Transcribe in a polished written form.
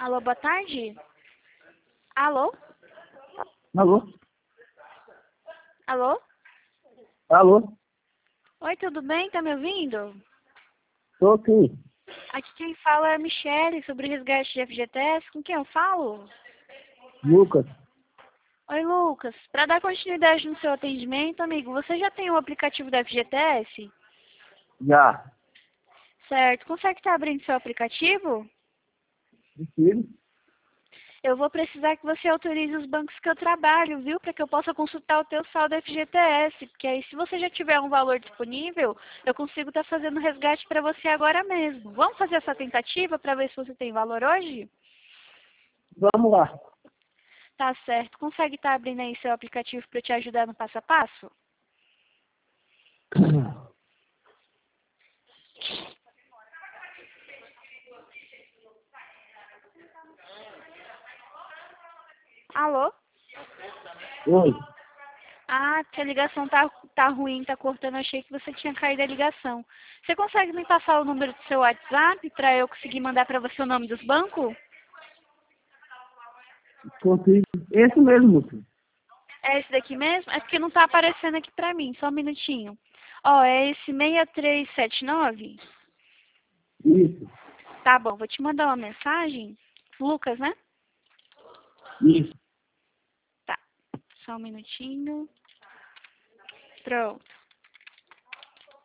Alô, boa tarde? Alô? Alô? Alô? Alô? Oi, tudo bem? Tá me ouvindo? Tô aqui. Aqui quem fala é a Michele, sobre resgate de FGTS. Com quem eu falo? Lucas. Oi, Lucas. Para dar continuidade no seu atendimento, amigo, você já tem o aplicativo da FGTS? Já. Certo. Consegue estar abrindo seu aplicativo? Prefiro. Eu vou precisar que você autorize os bancos que eu trabalho, viu? Para que eu possa consultar o teu saldo FGTS. Porque aí, se você já tiver um valor disponível, eu consigo estar fazendo resgate para você agora mesmo. Vamos fazer essa tentativa para ver se você tem valor hoje? Vamos lá. Tá certo. Consegue estar abrindo aí seu aplicativo para eu te ajudar no passo a passo? Alô? Oi. Ah, que a ligação tá ruim, tá cortando. Achei que você tinha caído a ligação. Você consegue me passar o número do seu WhatsApp para eu conseguir mandar para você o nome dos bancos? Consigo. Esse mesmo, Lucas. É esse daqui mesmo? É porque não tá aparecendo aqui pra mim, só um minutinho. Ó, é esse 6379? Isso. Tá bom, vou te mandar uma mensagem. Lucas, né? Isso. Tá, só um minutinho. Pronto.